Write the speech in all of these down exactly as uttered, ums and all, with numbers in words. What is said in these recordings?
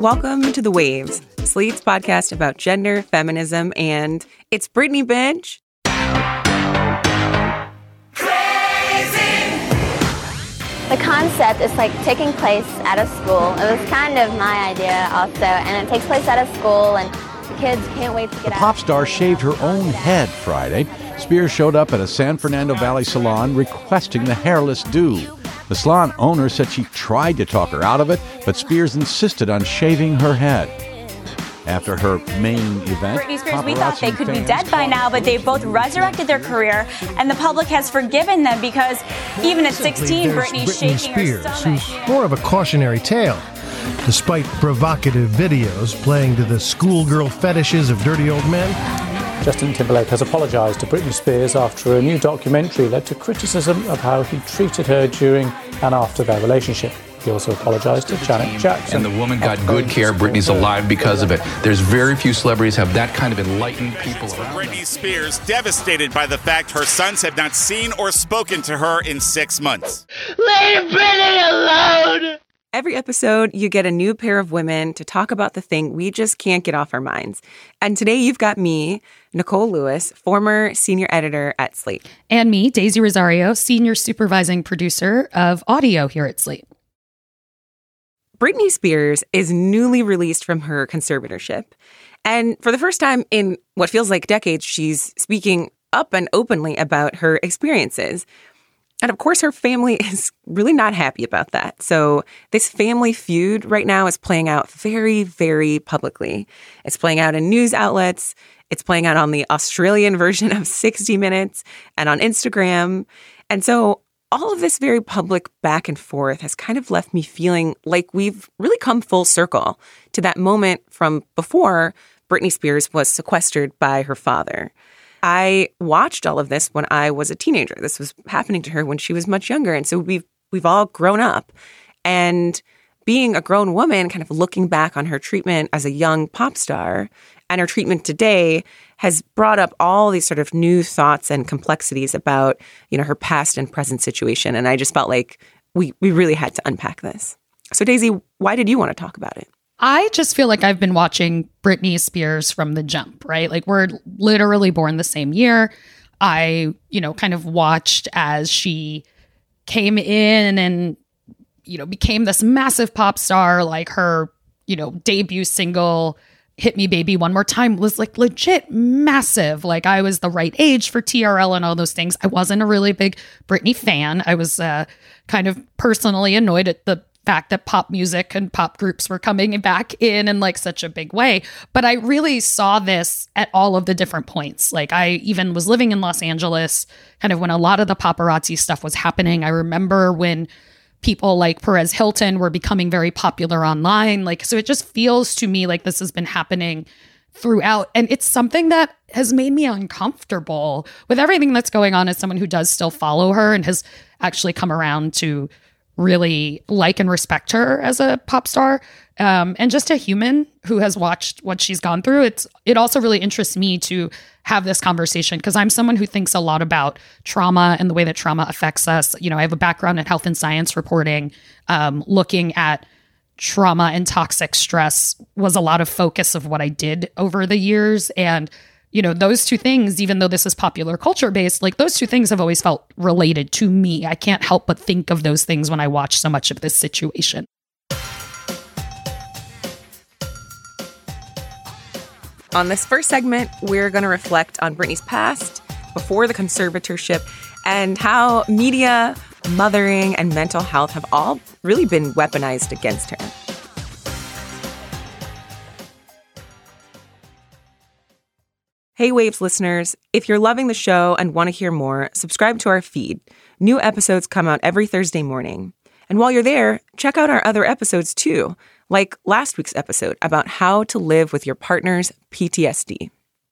Welcome to The Waves, Slate's podcast about gender, feminism, and it's Britney, bitch. The concept is like taking place at a school. It was kind of my idea also, and it takes place at a school, and the kids can't wait to get out. The pop star shaved her own head Friday. Spears showed up at a San Fernando Valley salon requesting the hairless do. The salon owner said she tried to talk her out of it, but Spears insisted on shaving her head. After her main event, Britney Spears, we thought they could be dead by now, but they've both resurrected their career, and the public has forgiven them because even at sixteen, Britney's Britney shaking Spears, her stomach. who's more of a cautionary tale. Despite provocative videos playing to the schoolgirl fetishes of dirty old men, Justin Timberlake has apologised to Britney Spears after a new documentary led to criticism of how he treated her during and after their relationship. He also apologised to Janet Jackson. And the woman got good care. Britney's alive because of it. There's very few celebrities have that kind of enlightened people around. Britney Spears devastated by the fact her sons have not seen or spoken to her in six months. Leave Britney alone! Every episode, you get a new pair of women to talk about the thing we just can't get off our minds. And today you've got me, Nicole Lewis, former senior editor at Slate. And me, Daisy Rosario, senior supervising producer of audio here at Slate. Britney Spears is newly released from her conservatorship. And for the first time in what feels like decades, she's speaking up and openly about her experiences. And of course, her family is really not happy about that. So this family feud right now is playing out very, very publicly. It's playing out in news outlets. It's playing out on the Australian version of sixty minutes and on Instagram. And so all of this very public back and forth has kind of left me feeling like we've really come full circle to that moment from before Britney Spears was sequestered by her father. I watched all of this when I was a teenager. This was happening to her when she was much younger. And so we've we've all grown up. And being a grown woman, kind of looking back on her treatment as a young pop star and her treatment today has brought up all these sort of new thoughts and complexities about, you know, her past and present situation. And I just felt like we we really had to unpack this. So Daisy, why did you want to talk about it? I just feel like I've been watching Britney Spears from the jump, right? Like we're literally born the same year. I, you know, kind of watched as she came in and, you know, became this massive pop star. Like her, you know, debut single, Hit Me Baby One More Time, was like legit massive. Like I was the right age for T R L and all those things. I wasn't a really big Britney fan. I was uh, kind of personally annoyed at the fact that pop music and pop groups were coming back in in like such a big way. But I really saw this at all of the different points. Like I even was living in Los Angeles, kind of when a lot of the paparazzi stuff was happening. I remember when people like Perez Hilton were becoming very popular online. Like, so it just feels to me like this has been happening throughout. And it's something that has made me uncomfortable with everything that's going on as someone who does still follow her and has actually come around to really like and respect her as a pop star, um, and just a human who has watched what she's gone through. It's it also really interests me to have this conversation because I'm someone who thinks a lot about trauma and the way that trauma affects us. You know, I have a background in health and science reporting. Um, looking at trauma and toxic stress was a lot of focus of what I did over the years. And you know, those two things, even though this is popular culture based, like those two things have always felt related to me. I can't help but think of those things when I watch so much of this situation. On this first segment, we're going to reflect on Britney's past, before the conservatorship, and how media, mothering, and mental health have all really been weaponized against her. Hey Waves listeners, if you're loving the show and want to hear more, subscribe to our feed. New episodes come out every Thursday morning. And while you're there, check out our other episodes too, like last week's episode about how to live with your partner's P T S D.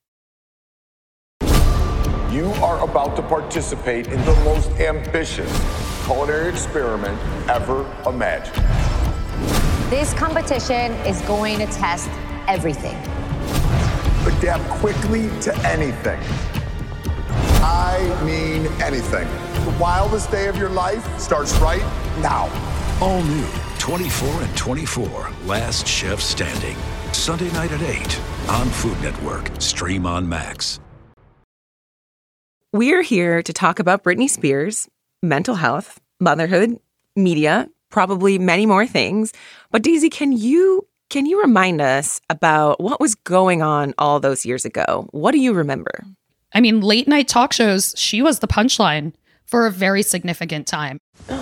You are about to participate in the most ambitious culinary experiment ever imagined. This competition is going to test everything. Adapt quickly to anything. I mean anything. The wildest day of your life starts right now. All new twenty-four and twenty-four, Last Chef Standing. Sunday night at eight on Food Network. Stream on Max. We're here to talk about Britney Spears, mental health, motherhood, media, probably many more things. But Daisy, can you can you remind us about what was going on all those years ago? What do you remember? I mean, late night talk shows, she was the punchline for a very significant time.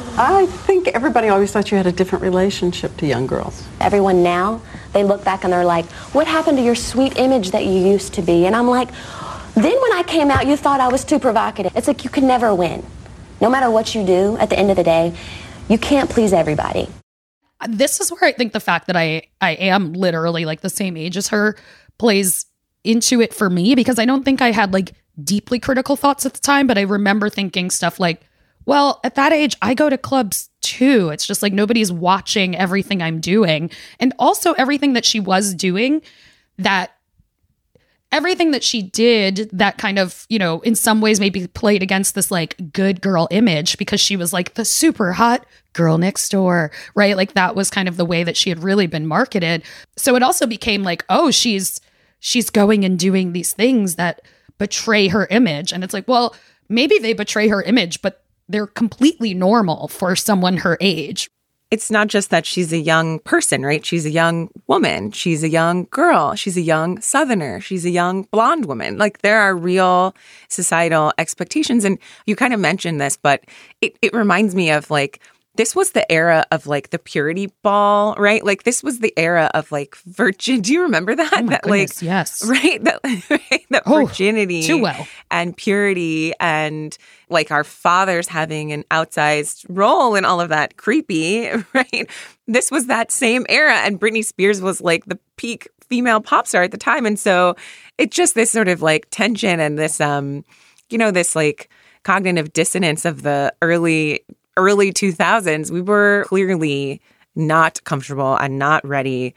I think everybody always thought you had a different relationship to young girls. Everyone now, they look back and they're like, what happened to your sweet image that you used to be? And I'm like, then when I came out, you thought I was too provocative. It's like you can never win. No matter what you do, at the end of the day, you can't please everybody. This is where I think the fact that I, I am literally like the same age as her plays into it for me, because I don't think I had like deeply critical thoughts at the time, but I remember thinking stuff like, well, at that age, I go to clubs too. It's just like nobody's watching everything I'm doing. And also everything that she was doing, that everything that she did that kind of, you know, in some ways maybe played against this like good girl image, because she was like the super hot girl next door, right? Like that was kind of the way that she had really been marketed. So it also became like, oh, she's she's going and doing these things that betray her image. And it's like, well, maybe they betray her image, but they're completely normal for someone her age. It's not just that she's a young person, right? She's a young woman. She's a young girl. She's a young Southerner. She's a young blonde woman. Like there are real societal expectations. And you kind of mentioned this, but it, it reminds me of like, this was the era of like the purity ball, right? Like this was the era of like virgin. Do you remember that? Oh my that goodness, like, yes. Right? That, right? that oh, virginity too well. And purity and like our fathers having an outsized role in all of that creepy, right? This was that same era. And Britney Spears was like the peak female pop star at the time. And so it's just this sort of like tension and this, um, you know, this like cognitive dissonance of the early early two thousands. We were clearly not comfortable and not ready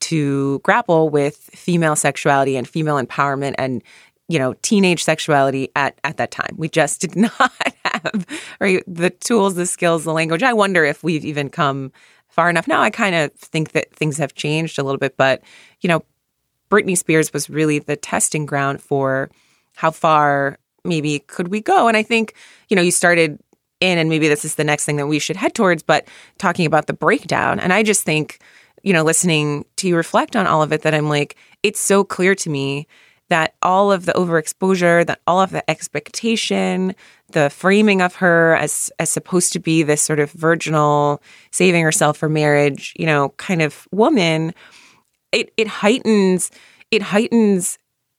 to grapple with female sexuality and female empowerment and, you know, teenage sexuality at, at that time. We just did not have right, the tools, the skills, the language. I wonder if we've even come far enough. Now I kind of think that things have changed a little bit, but, you know, Britney Spears was really the testing ground for how far maybe could we go. And I think, you know, you started in, and maybe this is the next thing that we should head towards, but talking about the breakdown. And I just think, you know, listening to you reflect on all of it, that I'm like, it's so clear to me that all of the overexposure, that all of the expectation, the framing of her as as supposed to be this sort of virginal, saving herself for marriage, you know, kind of woman, it it heightens it heightens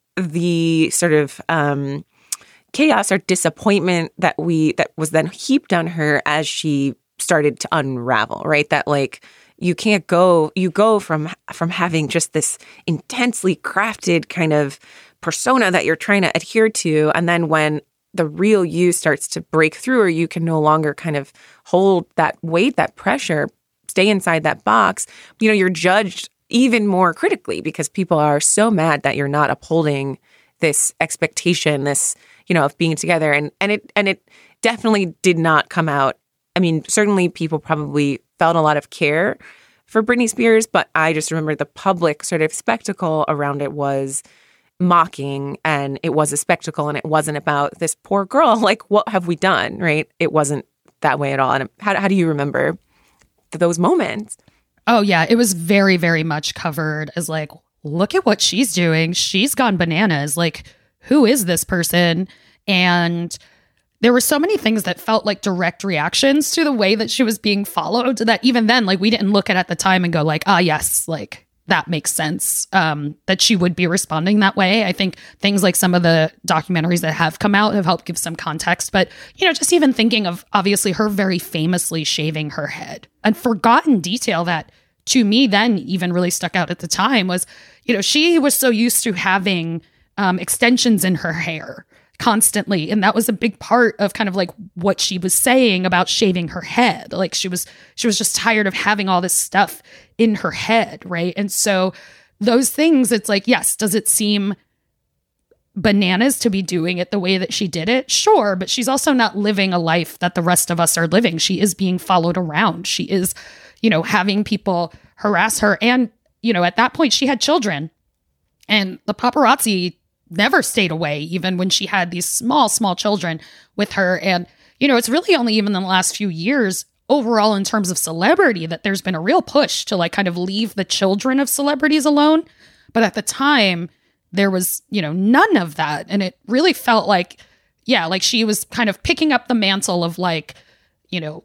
the sort of um, chaos or disappointment that we that was then heaped on her as she started to unravel, right? That like you can't go, you go from from having just this intensely crafted kind of persona that you're trying to adhere to, and then when the real you starts to break through, or you can no longer kind of hold that weight, that pressure, stay inside that box, you know, you're judged even more critically because people are so mad that you're not upholding this expectation, this, you know, of being together. And and it and it definitely did not come out. I mean, certainly people probably felt a lot of care for Britney Spears, but I just remember the public sort of spectacle around it was mocking, and it was a spectacle, and it wasn't about this poor girl. Like, what have we done, right? It wasn't that way at all. And how, how do you remember those moments? Oh, yeah. It was very, very much covered as like, look at what she's doing. She's gone bananas. Like, who is this person? And there were so many things that felt like direct reactions to the way that she was being followed that even then, like, we didn't look at at the time and go like, ah, yes, like that makes sense, um, that she would be responding that way. I think things like some of the documentaries that have come out have helped give some context. But, you know, just even thinking of obviously her very famously shaving her head, and forgotten detail that to me then even really stuck out at the time was, you know, she was so used to having um, extensions in her hair constantly. And that was a big part of kind of like what she was saying about shaving her head. Like she was, she was just tired of having all this stuff in her head. Right. And so those things, it's like, yes, does it seem bananas to be doing it the way that she did it? Sure. But she's also not living a life that the rest of us are living. She is being followed around. She is, you know, having people harass her. And, you know, at that point she had children, and the paparazzi never stayed away, even when she had these small, small children with her. And, you know, it's really only even in the last few years overall in terms of celebrity that there's been a real push to like kind of leave the children of celebrities alone. But at the time, there was, you know, none of that. And it really felt like, yeah, like she was kind of picking up the mantle of like, you know,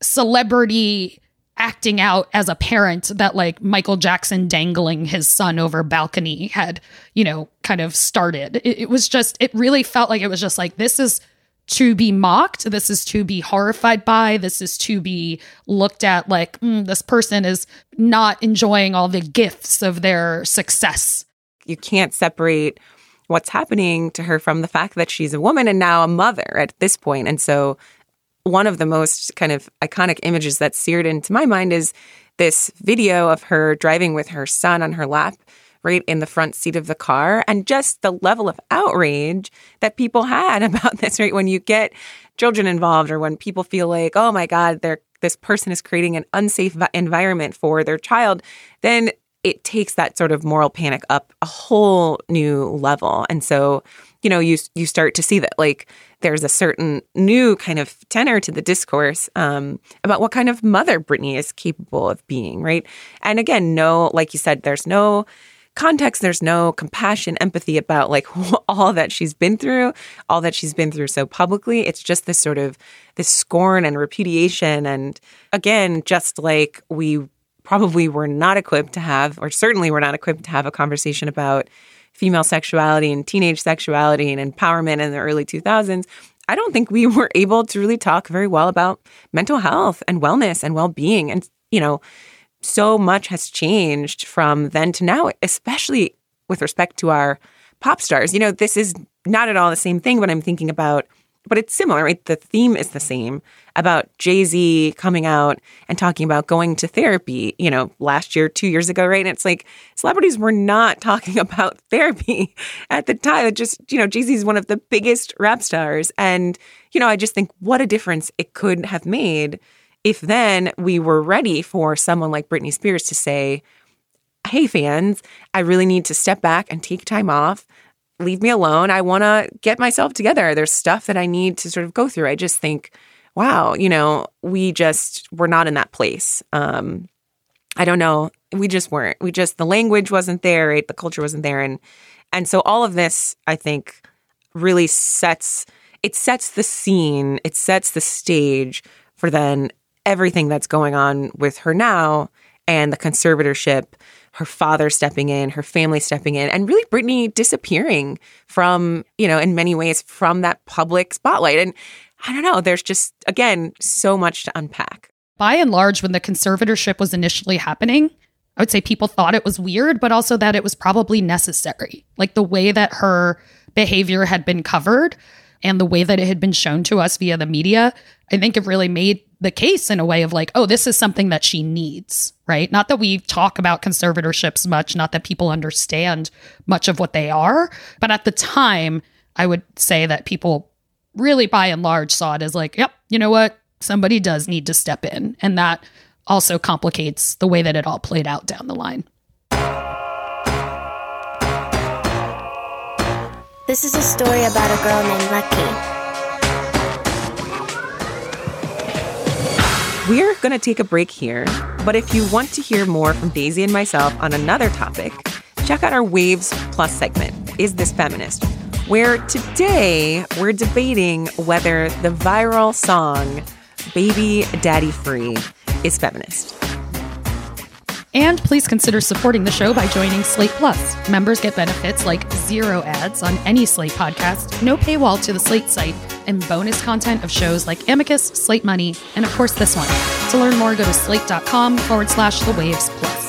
celebrity acting out as a parent that like Michael Jackson dangling his son over a balcony had, you know, kind of started. It, it was just, it really felt like it was just like, this is to be mocked. This is to be horrified by. This is to be looked at like, mm, this person is not enjoying all the gifts of their success. You can't separate what's happening to her from the fact that she's a woman and now a mother at this point. And so one of the most kind of iconic images that's seared into my mind is this video of her driving with her son on her lap, right in the front seat of the car, and just the level of outrage that people had about this, right? When you get children involved, or when people feel like, oh my God, they're, this person is creating an unsafe vi- environment for their child, then it takes that sort of moral panic up a whole new level. And so, you know, you you start to see that like there's a certain new kind of tenor to the discourse um, about what kind of mother Britney is capable of being, right? And again, no, like you said, there's no context, there's no compassion, empathy about like all that she's been through, all that she's been through so publicly. It's just this sort of this scorn and repudiation. And again, just like we probably were not equipped to have, or certainly were not equipped to have a conversation about female sexuality and teenage sexuality and empowerment in the early two thousands, I don't think we were able to really talk very well about mental health and wellness and well-being. And, you know, so much has changed from then to now, especially with respect to our pop stars. You know, this is not at all the same thing, but I'm thinking about, but it's similar, right? The theme is the same about Jay-Z coming out and talking about going to therapy, you know, last year, two years ago, right? And it's like celebrities were not talking about therapy at the time. It just, you know, Jay-Z is one of the biggest rap stars. And, you know, I just think what a difference it could have made if then we were ready for someone like Britney Spears to say, hey, fans, I really need to step back and take time off. Leave me alone. I want to get myself together. There's stuff that I need to sort of go through. I just think, wow, you know, we just were not in that place. Um, I don't know. We just weren't. We just, the language wasn't there, right? The culture wasn't there. And and so all of this, I think, really sets, it sets the scene, it sets the stage for then everything that's going on with her now and the conservatorship, her father stepping in, her family stepping in, and really Britney disappearing from, you know, in many ways from that public spotlight. And I don't know, there's just, again, so much to unpack. By and large, when the conservatorship was initially happening, I would say people thought it was weird, but also that it was probably necessary. Like the way that her behavior had been covered and the way that it had been shown to us via the media, I think it really made the case in a way of like, oh, this is something that she needs, right? Not that we talk about conservatorships much, not that people understand much of what they are. But at the time, I would say that people really by and large saw it as like, yep, you know what? Somebody does need to step in. And that also complicates the way that it all played out down the line. This is a story about a girl named Lucky. We're going to take a break here, but if you want to hear more from Daisy and myself on another topic, check out our Waves Plus segment, Is This Feminist?, where today we're debating whether the viral song Baby Daddy Free is feminist. And please consider supporting the show by joining Slate Plus. Members get benefits like zero ads on any Slate podcast, no paywall to the Slate site, and bonus content of shows like Amicus, Slate Money, and of course this one. To learn more, go to slate.com forward slash the waves plus.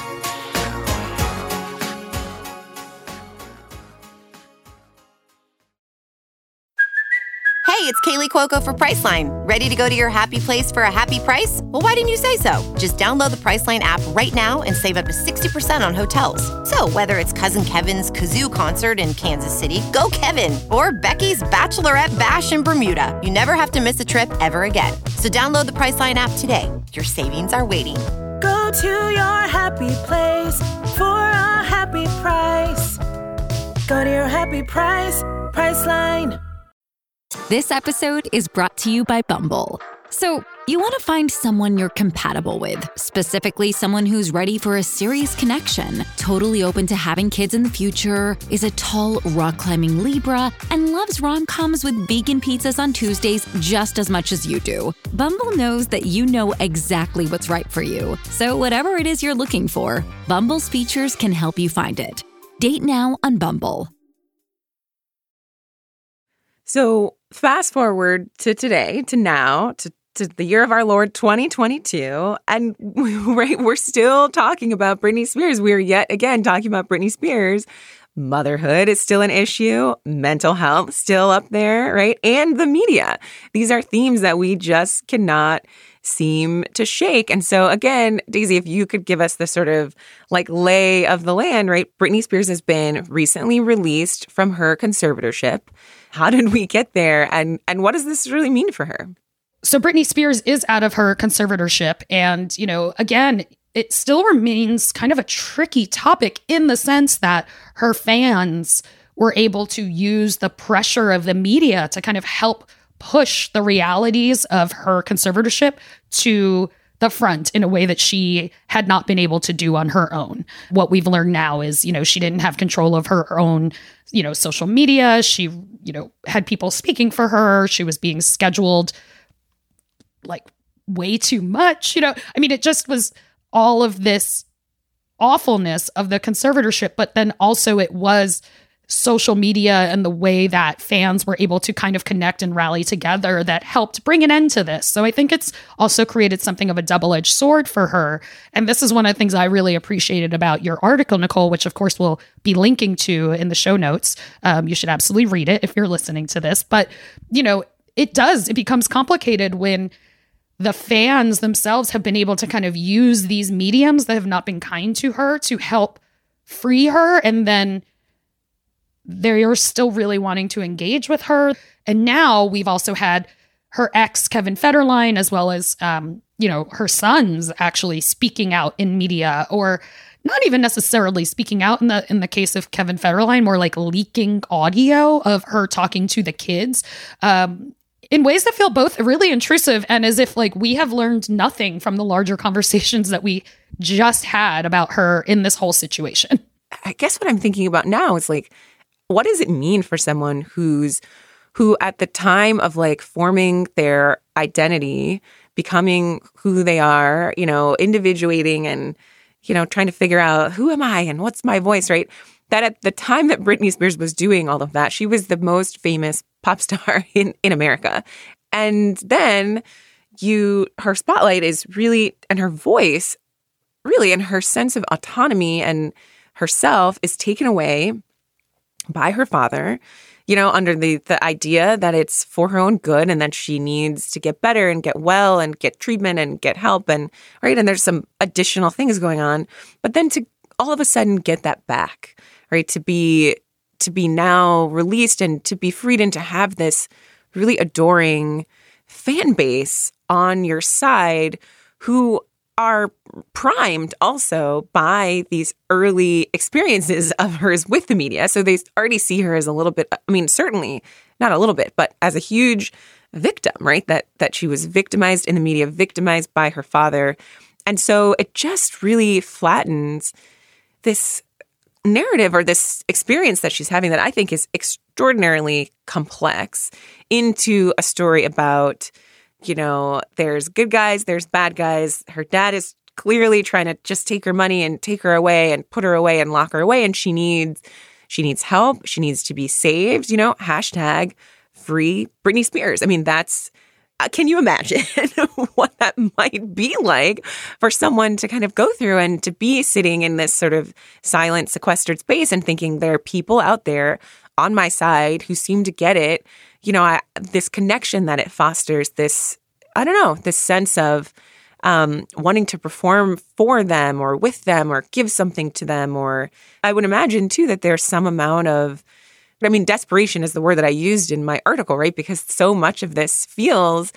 Hey, it's Kaylee Cuoco for Priceline. Ready to go to your happy place for a happy price? Well, why didn't you say so? Just download the Priceline app right now and save up to sixty percent on hotels. So whether it's Cousin Kevin's Kazoo Concert in Kansas City, go Kevin, or Becky's Bachelorette Bash in Bermuda, you never have to miss a trip ever again. So download the Priceline app today. Your savings are waiting. Go to your happy place for a happy price. Go to your happy price, Priceline. This episode is brought to you by Bumble. So, you want to find someone you're compatible with, specifically someone who's ready for a serious connection, totally open to having kids in the future, is a tall, rock-climbing Libra, and loves rom-coms with vegan pizzas on Tuesdays just as much as you do. Bumble knows that you know exactly what's right for you. So whatever it is you're looking for, Bumble's features can help you find it. Date now on Bumble. So fast forward to today, to now, to to the year of our Lord twenty twenty-two, and right, we're still talking about Britney Spears. We're yet again talking about Britney Spears. Motherhood is still an issue. Mental health still up there, right? And the media. These are themes that we just cannot seem to shake. And so again, Daisy, if you could give us the sort of like lay of the land, right? Britney Spears has been recently released from her conservatorship. How did we get there? And and what does this really mean for her? So Britney Spears is out of her conservatorship. And, you know, again, it still remains kind of a tricky topic in the sense that her fans were able to use the pressure of the media to kind of help push the realities of her conservatorship to the front in a way that she had not been able to do on her own. What we've learned now is, you know, she didn't have control of her own, you know, social media. She, you know, had people speaking for her. She was being scheduled like way too much, you know, I mean, it just was all of this awfulness of the conservatorship, but then also it was social media and the way that fans were able to kind of connect and rally together that helped bring an end to this. So I think it's also created something of a double-edged sword for her. And this is one of the things I really appreciated about your article, Nicole, which of course we'll be linking to in the show notes. Um, you should absolutely read it if you're listening to this. But, you know, it does, it becomes complicated when the fans themselves have been able to kind of use these mediums that have not been kind to her to help free her. And then they're still really wanting to engage with her. And now we've also had her ex, Kevin Federline, as well as, um, you know, her sons actually speaking out in media, or not even necessarily speaking out in the in the case of Kevin Federline, more like leaking audio of her talking to the kids. Um, in ways that feel both really intrusive and as if like we have learned nothing from the larger conversations that we just had about her in this whole situation. I guess what I'm thinking about now is like, what does it mean for someone who's who at the time of like forming their identity, becoming who they are, you know, individuating and, you know, trying to figure out who am I and what's my voice, right? That at the time that Britney Spears was doing all of that, she was the most famous pop star in, in America. And then you, her spotlight is really, and her voice really, and her sense of autonomy and herself is taken away by her father, you know, under the, the idea that it's for her own good and that she needs to get better and get well and get treatment and get help. And right. And there's some additional things going on. But then to all of a sudden get that back, right, to be to be now released and to be freed and to have this really adoring fan base on your side who are primed also by these early experiences of hers with the media. So they already see her as a little bit, I mean, certainly not a little bit, but as a huge victim, right? That that she was victimized in the media, victimized by her father. And so it just really flattens this narrative or this experience that she's having that I think is extraordinarily complex into a story about, you know, there's good guys, there's bad guys. Her dad is clearly trying to just take her money and take her away and put her away and lock her away. And she needs, she needs help. She needs to be saved, you know, hashtag free Britney Spears. I mean, that's, uh, can you imagine what that might be like for someone to kind of go through and to be sitting in this sort of silent, sequestered space and thinking there are people out there on my side who seem to get it. You know, I, this connection that it fosters, this, I don't know, this sense of um, wanting to perform for them or with them or give something to them. Or I would imagine, too, that there's some amount of, I mean, desperation is the word that I used in my article, right? Because so much of this feels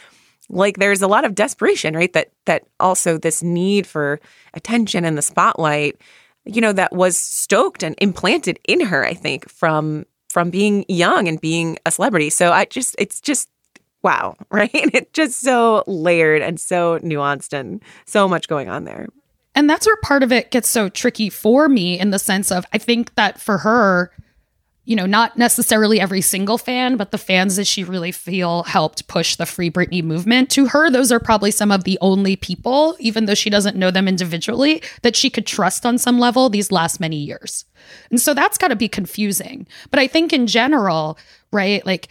like there's a lot of desperation, right? That that also this need for attention and the spotlight, you know, that was stoked and implanted in her, I think, from from being young and being a celebrity. So I just, it's just, wow, right? It's just so layered and so nuanced and so much going on there. And that's where part of it gets so tricky for me, in the sense of, I think that for her, you know, not necessarily every single fan, but the fans that she really feel helped push the Free Britney movement, to her, those are probably some of the only people, even though she doesn't know them individually, that she could trust on some level these last many years. And so that's got to be confusing. But I think in general, right, like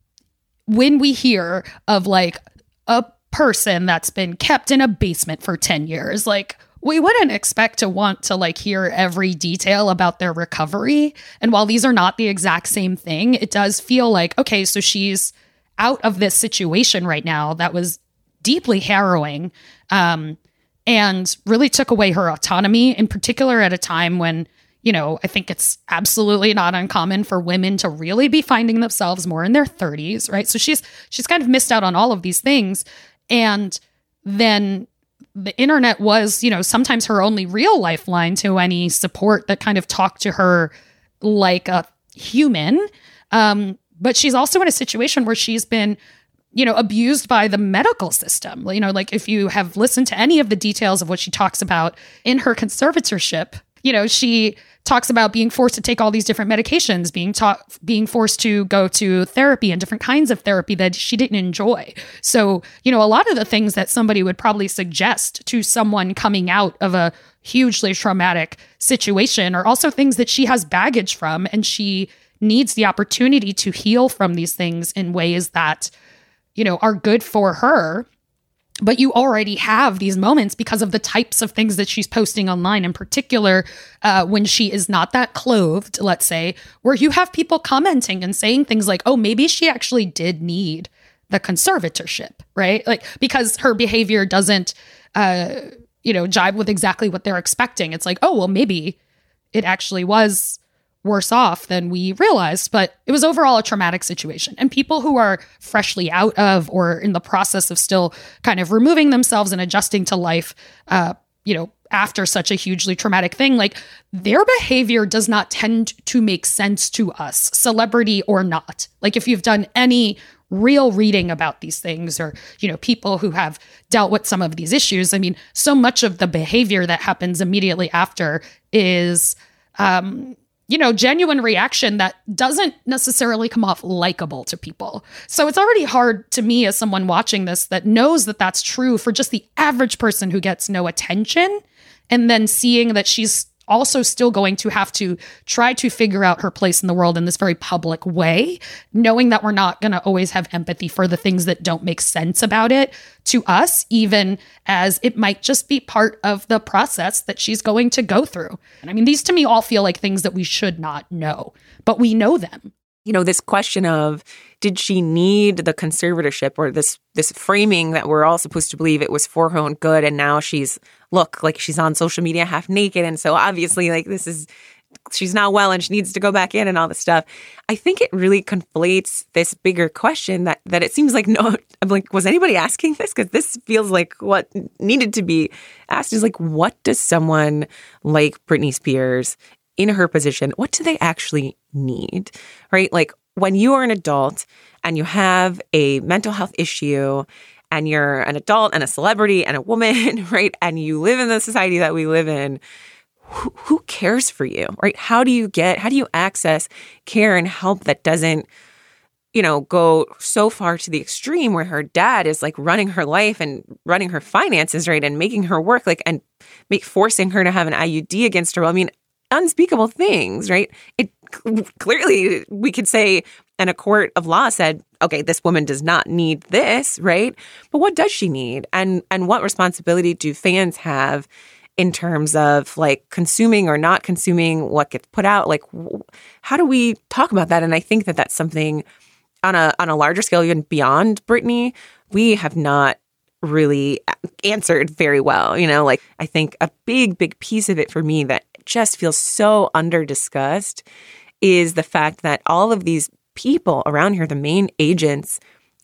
when we hear of like a person that's been kept in a basement for ten years, like, we wouldn't expect to want to like hear every detail about their recovery. And while these are not the exact same thing, it does feel like, okay, so she's out of this situation right now that was deeply harrowing, um, and really took away her autonomy, in particular at a time when, you know, I think it's absolutely not uncommon for women to really be finding themselves more in their thirties, right? So she's she's kind of missed out on all of these things. And then the internet was, you know, sometimes her only real lifeline to any support that kind of talked to her like a human. Um, but she's also in a situation where she's been, you know, abused by the medical system. You know, like if you have listened to any of the details of what she talks about in her conservatorship, you know, she talks about being forced to take all these different medications, being taught, being forced to go to therapy and different kinds of therapy that she didn't enjoy. So, you know, a lot of the things that somebody would probably suggest to someone coming out of a hugely traumatic situation are also things that she has baggage from, and she needs the opportunity to heal from these things in ways that, you know, are good for her. But you already have these moments because of the types of things that she's posting online, in particular, uh, when she is not that clothed, let's say, where you have people commenting and saying things like, oh, maybe she actually did need the conservatorship, right? Like, because her behavior doesn't, uh, you know, jibe with exactly what they're expecting. It's like, oh, well, maybe it actually was worse off than we realized, but it was overall a traumatic situation. And people who are freshly out of or in the process of still kind of removing themselves and adjusting to life, uh, you know, after such a hugely traumatic thing, like their behavior does not tend to make sense to us, celebrity or not. Like if you've done any real reading about these things, or, you know, people who have dealt with some of these issues, I mean, so much of the behavior that happens immediately after is, um, you know, genuine reaction that doesn't necessarily come off likable to people. So it's already hard to me as someone watching this that knows that that's true for just the average person who gets no attention, and then seeing that she's also still going to have to try to figure out her place in the world in this very public way, knowing that we're not going to always have empathy for the things that don't make sense about it to us, even as it might just be part of the process that she's going to go through. And I mean, these to me all feel like things that we should not know, but we know them. You know, this question of, did she need the conservatorship, or this this framing that we're all supposed to believe it was for her own good, and now she's, look, like she's on social media half naked, and so obviously like this is, she's not well and she needs to go back in and all this stuff. I think it really conflates this bigger question that that it seems like, no, I'm like, was anybody asking this? Because this feels like what needed to be asked is like, what does someone like Britney Spears in her position, what do they actually need, right? Like when you are an adult and you have a mental health issue and you're an adult and a celebrity and a woman, right? And you live in the society that we live in, who, who cares for you, right? How do you get, how do you access care and help that doesn't, you know, go so far to the extreme where her dad is like running her life and running her finances, right? And making her work, like, and make forcing her to have an I U D against her. I mean, unspeakable things, right? It clearly, we could say, and a court of law said, okay, this woman does not need this, right? But what does she need? And and what responsibility do fans have in terms of like consuming or not consuming what gets put out? Like, how do we talk about that? And I think that that's something on a on a larger scale, even beyond Britney, we have not really answered very well. You know, like I think a big, big piece of it for me that just feels so under-discussed is the fact that all of these people around here, the main agents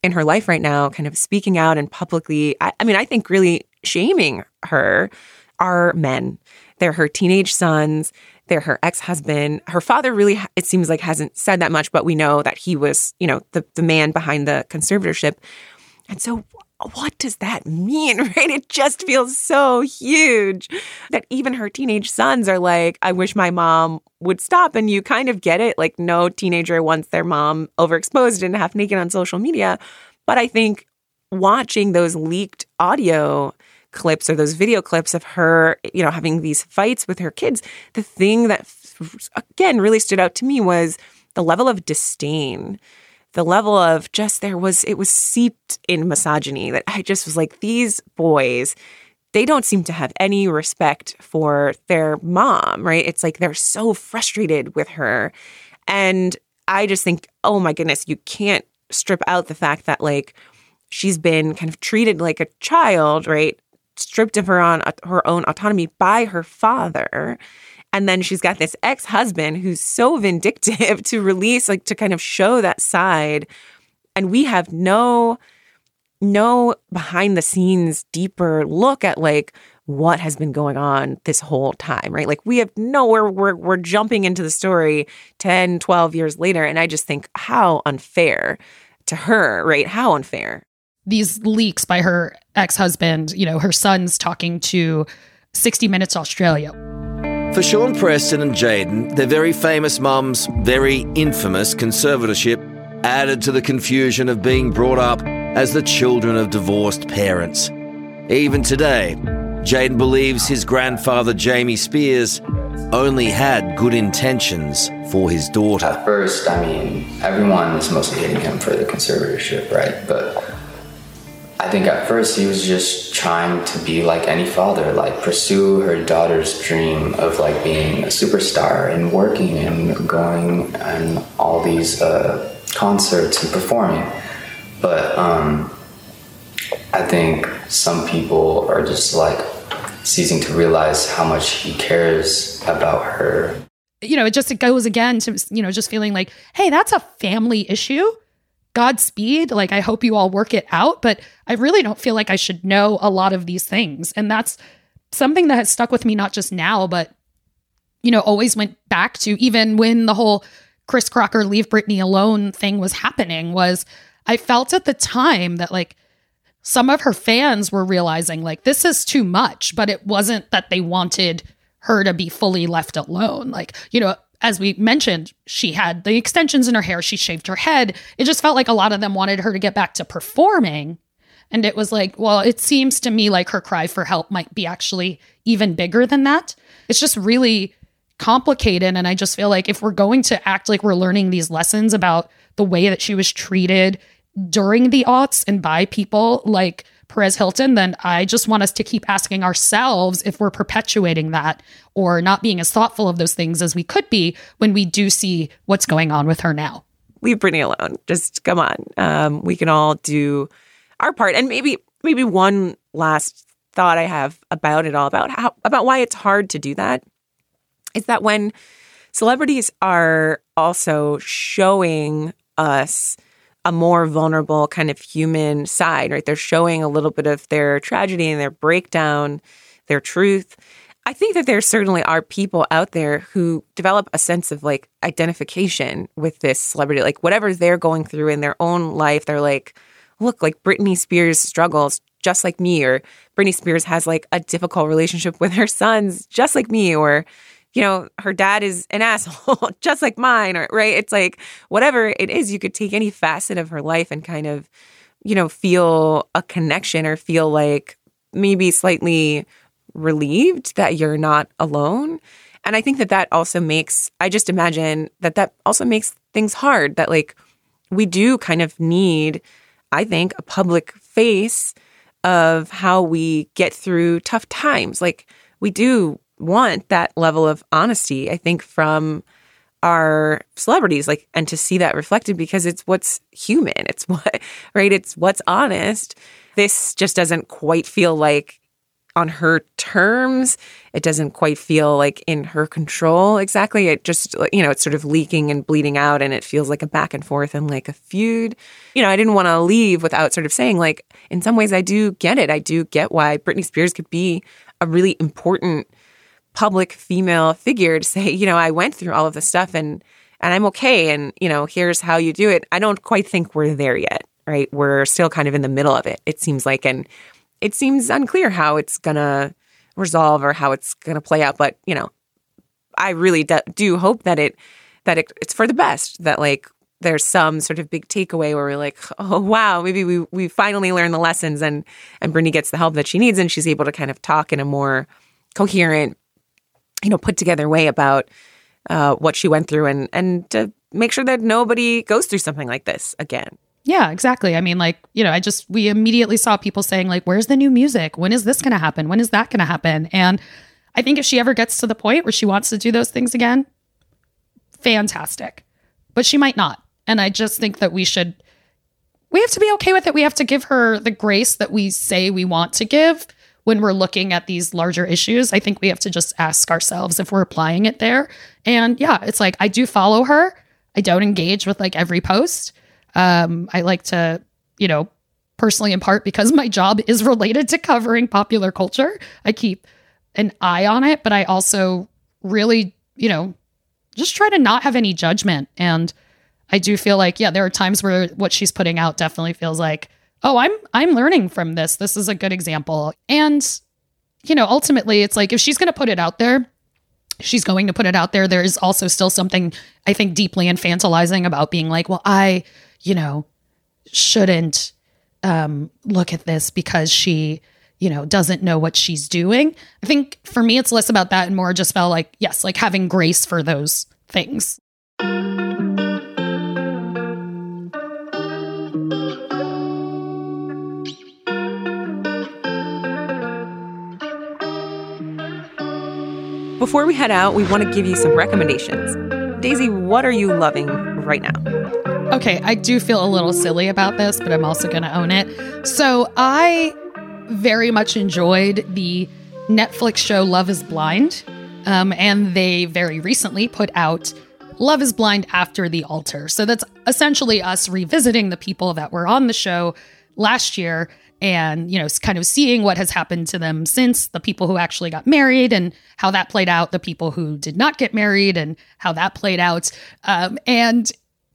in her life right now, kind of speaking out and publicly, I, I mean, I think really shaming her, are men. They're her teenage sons. They're her ex-husband. Her father really, it seems like, hasn't said that much, but we know that he was, you know, the, the man behind the conservatorship. And so what does that mean, right? It just feels so huge that even her teenage sons are like, I wish my mom would stop. And you kind of get it. Like, no teenager wants their mom overexposed and half naked on social media. But I think watching those leaked audio clips or those video clips of her, you know, having these fights with her kids, the thing that, again, really stood out to me was the level of disdain, the level of just, there was, it was seeped in misogyny that I just was like, these boys, they don't seem to have any respect for their mom, right? It's like they're so frustrated with her. And I just think, oh my goodness, you can't strip out the fact that, like, she's been kind of treated like a child, right? Stripped of her on her own autonomy by her father. And then she's got this ex-husband who's so vindictive to release, like, to kind of show that side. And we have no, no behind the scenes deeper look at, like, what has been going on this whole time, right? Like, we have no, we're, we're, we're jumping into the story ten, twelve years later. And I just think how unfair to her, right? How unfair. These leaks by her ex-husband, you know, her son's talking to sixty minutes Australia. For Sean Preston and Jayden, their very famous mum's very infamous conservatorship added to the confusion of being brought up as the children of divorced parents. Even today, Jayden believes his grandfather, Jamie Spears, only had good intentions for his daughter. At first, I mean, everyone is mostly hating him for the conservatorship, right? But I think at first he was just trying to be like any father, like pursue her daughter's dream of like being a superstar and working and going and all these uh, concerts and performing. But um, I think some people are just like ceasing to realize how much he cares about her. You know, it just it goes again to, you know, just feeling like, hey, that's a family issue. Godspeed. Like, I hope you all work it out, but I really don't feel like I should know a lot of these things. And that's something that has stuck with me, not just now, but, you know, always went back to even when the whole Chris Crocker leave Britney alone thing was happening, was I felt at the time that, like, some of her fans were realizing, like, this is too much, but it wasn't that they wanted her to be fully left alone. Like, you know, as we mentioned, she had the extensions in her hair. She shaved her head. It just felt like a lot of them wanted her to get back to performing. And it was like, well, it seems to me like her cry for help might be actually even bigger than that. It's just really complicated. And I just feel like if we're going to act like we're learning these lessons about the way that she was treated during the aughts and by people like Perez Hilton, then I just want us to keep asking ourselves if we're perpetuating that or not being as thoughtful of those things as we could be when we do see what's going on with her now. Leave Britney alone. Just come on. Um, we can all do our part. And maybe maybe one last thought I have about it all, about how about why it's hard to do that, is that when celebrities are also showing us a more vulnerable kind of human side, right? They're showing a little bit of their tragedy and their breakdown, their truth. I think that there certainly are people out there who develop a sense of like identification with this celebrity, like whatever they're going through in their own life. They're like, look, like Britney Spears struggles just like me, or Britney Spears has like a difficult relationship with her sons just like me, or you know, her dad is an asshole, just like mine, or right? It's like whatever it is, you could take any facet of her life and kind of, you know, feel a connection or feel like maybe slightly relieved that you're not alone. And I think that that also makes, I just imagine that that also makes things hard, that like we do kind of need, I think, a public face of how we get through tough times. Like we do want that level of honesty, I think, from our celebrities, like, and to see that reflected because it's what's human. It's what, right? It's what's honest. This just doesn't quite feel like on her terms. It doesn't quite feel like in her control exactly. It just, you know, it's sort of leaking and bleeding out, and it feels like a back and forth and like a feud. You know, I didn't want to leave without sort of saying, like, in some ways I do get it. I do get why Britney Spears could be a really important public female figure to say, you know, I went through all of this stuff and and I'm okay. And, you know, here's how you do it. I don't quite think we're there yet, right? We're still kind of in the middle of it, it seems like. And it seems unclear how it's going to resolve or how it's going to play out. But, you know, I really do, do hope that it that it, it's for the best, that like there's some sort of big takeaway where we're like, oh, wow, maybe we we finally learned the lessons and, and Britney gets the help that she needs and she's able to kind of talk in a more coherent, you know, put together way about uh, what she went through and, and to make sure that nobody goes through something like this again. Yeah, exactly. I mean, like, you know, I just, we immediately saw people saying like, where's the new music? When is this going to happen? When is that going to happen? And I think if she ever gets to the point where she wants to do those things again, fantastic. But she might not. And I just think that we should, we have to be okay with it. We have to give her the grace that we say we want to give when we're looking at these larger issues. I think we have to just ask ourselves if we're applying it there. And yeah, it's like, I do follow her. I don't engage with like every post. Um, I like to, you know, personally in part because my job is related to covering popular culture, I keep an eye on it, but I also really, you know, just try to not have any judgment. And I do feel like, yeah, there are times where what she's putting out definitely feels like, oh, I'm, I'm learning from this. This is a good example. And, you know, ultimately it's like, if she's going to put it out there, she's going to put it out there. There is also still something I think deeply infantilizing about being like, well, I, you know, shouldn't um, look at this because she, you know, doesn't know what she's doing. I think for me, it's less about that and more just felt like, yes, like having grace for those things. Before we head out, we want to give you some recommendations. Daisy, what are you loving right now? Okay, I do feel a little silly about this, but I'm also going to own it. So I very much enjoyed the Netflix show Love is Blind. Um, and they very recently put out Love is Blind After the Altar. So that's essentially us revisiting the people that were on the show last year and, you know, kind of seeing what has happened to them since, the people who actually got married and how that played out, the people who did not get married and how that played out. Um, and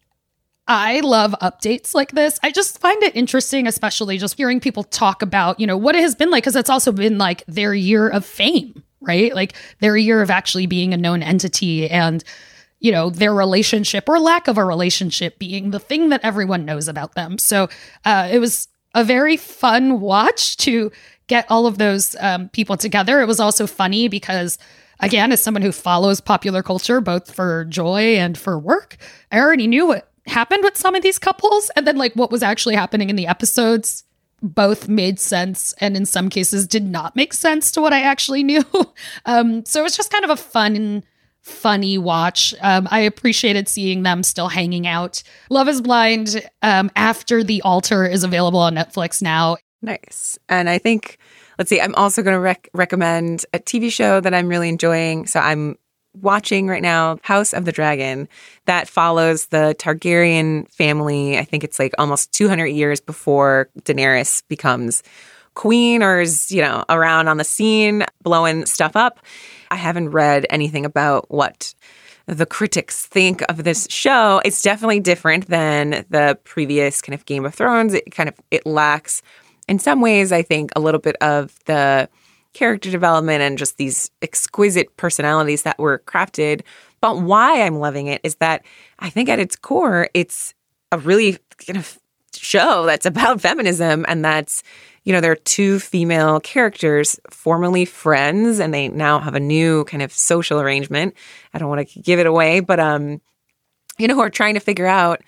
I love updates like this. I just find it interesting, especially just hearing people talk about, you know, what it has been like, because it's also been like their year of fame, right? Like their year of actually being a known entity and, you know, their relationship or lack of a relationship being the thing that everyone knows about them. So uh, it was a very fun watch to get all of those um, people together. It was also funny because, again, as someone who follows popular culture, both for joy and for work, I already knew what happened with some of these couples. And then like what was actually happening in the episodes both made sense and in some cases did not make sense to what I actually knew. um, so it was just kind of a fun funny watch. Um, I appreciated seeing them still hanging out. Love is Blind um, After the Altar is available on Netflix now. Nice. And I think, let's see, I'm also going to rec- recommend a T V show that I'm really enjoying. So I'm watching right now House of the Dragon that follows the Targaryen family. I think it's like almost two hundred years before Daenerys becomes queen or is, you know, around on the scene blowing stuff up. I haven't read anything about what the critics think of this show. It's definitely different than the previous kind of Game of Thrones. It kind of, it lacks in some ways, I think, a little bit of the character development and just these exquisite personalities that were crafted. But why I'm loving it is that I think at its core, it's a really kind of show that's about feminism and that's, you know, there are two female characters, formerly friends, and they now have a new kind of social arrangement. I don't want to give it away, but, um, you know, who are trying to figure out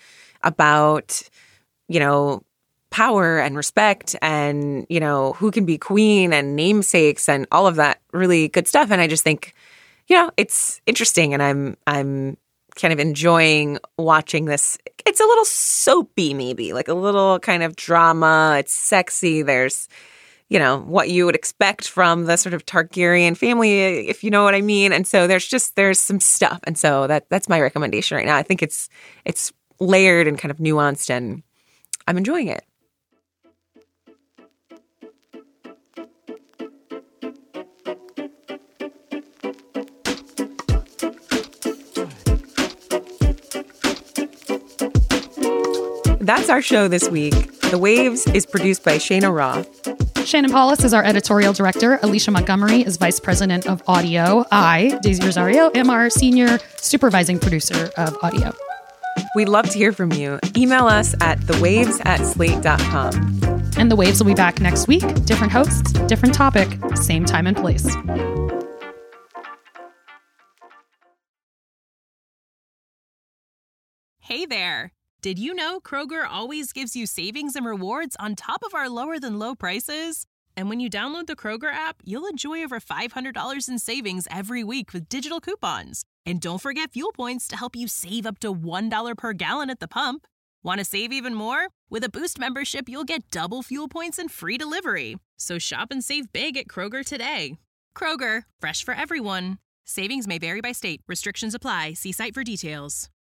about, you know, power and respect and, you know, who can be queen and namesakes and all of that really good stuff. And I just think, you know, it's interesting and I'm, I'm kind of enjoying watching this. It's a little soapy, maybe like a little kind of drama. It's sexy. There's, you know, what you would expect from the sort of Targaryen family, if you know what I mean. And so there's just, there's some stuff. And so that that's my recommendation right now. I think it's it's layered and kind of nuanced, and I'm enjoying it. That's our show this week. The Waves is produced by Shayna Roth. Shannon Paulus is our editorial director. Alicia Montgomery is vice president of audio. I, Daisy Rosario, am our senior supervising producer of audio. We'd love to hear from you. Email us at thewaves at slate dot com. And The Waves will be back next week. Different hosts, different topic, same time and place. Hey there. Did you know Kroger always gives you savings and rewards on top of our lower than low prices? And when you download the Kroger app, you'll enjoy over five hundred dollars in savings every week with digital coupons. And don't forget fuel points to help you save up to one dollar per gallon at the pump. Want to save even more? With a Boost membership, you'll get double fuel points and free delivery. So shop and save big at Kroger today. Kroger, fresh for everyone. Savings may vary by state. Restrictions apply. See site for details.